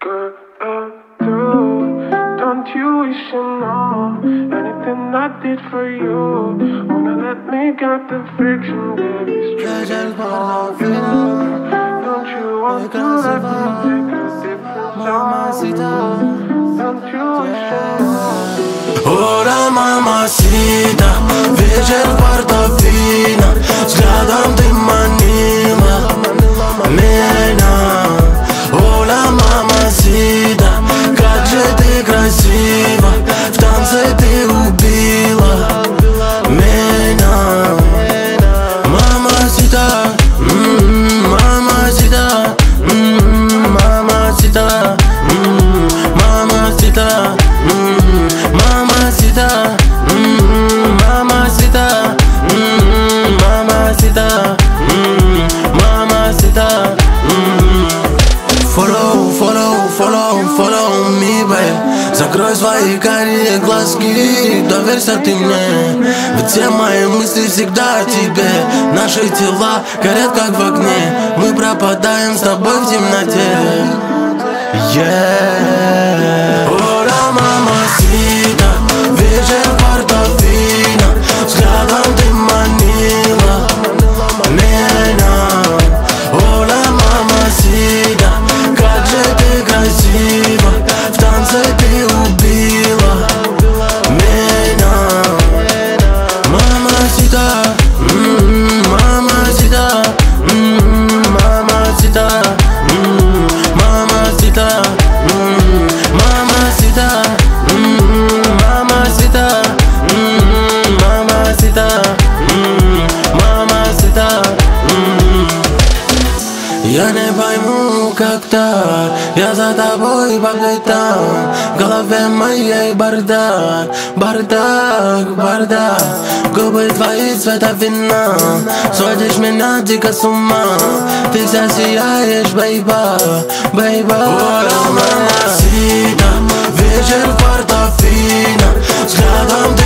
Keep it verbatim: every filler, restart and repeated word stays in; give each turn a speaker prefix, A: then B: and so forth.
A: Girl, I do. Don't you wish you know anything I did for you? Wanna let me get the friction, baby, straight off you. Don't you want to let me take a different time? Don't you wish you know?
B: Ora, mamacita, вечер в Портофино. Взглядом ты манила меня. Оля, мамасита, как же ты красива. В танце ты убила меня. Мамасита, мамасита, мамасита, мамасита, мамасита, мамасита, мамасита, мамасита. Follow, follow, follow, follow me, babe. Закрой свои карие глазки, доверься ты мне. Ведь все мои мысли всегда о тебе. Наши тела горят как в огне. Мы пропадаем с тобой в темноте. Yeah. Ora, mamacita, вечер в Портофино. Взглядом ты манила меня. Оля, мамасита, как же ты красива. В танце ты убила меня. Мамасита, мамасита, мамасита, мамасита, мамасита, мамасита, мамасита, мамасита. Я не пойму, как так. Я за тобой по пятам. В голове моей бардак, бардак, бардак. Губы твои цвета вина. Сводишь меня дико с ума. Ты вся сияешь, бейба, бейба. Оля, мамасита, вечер в Портофино. Взглядом ты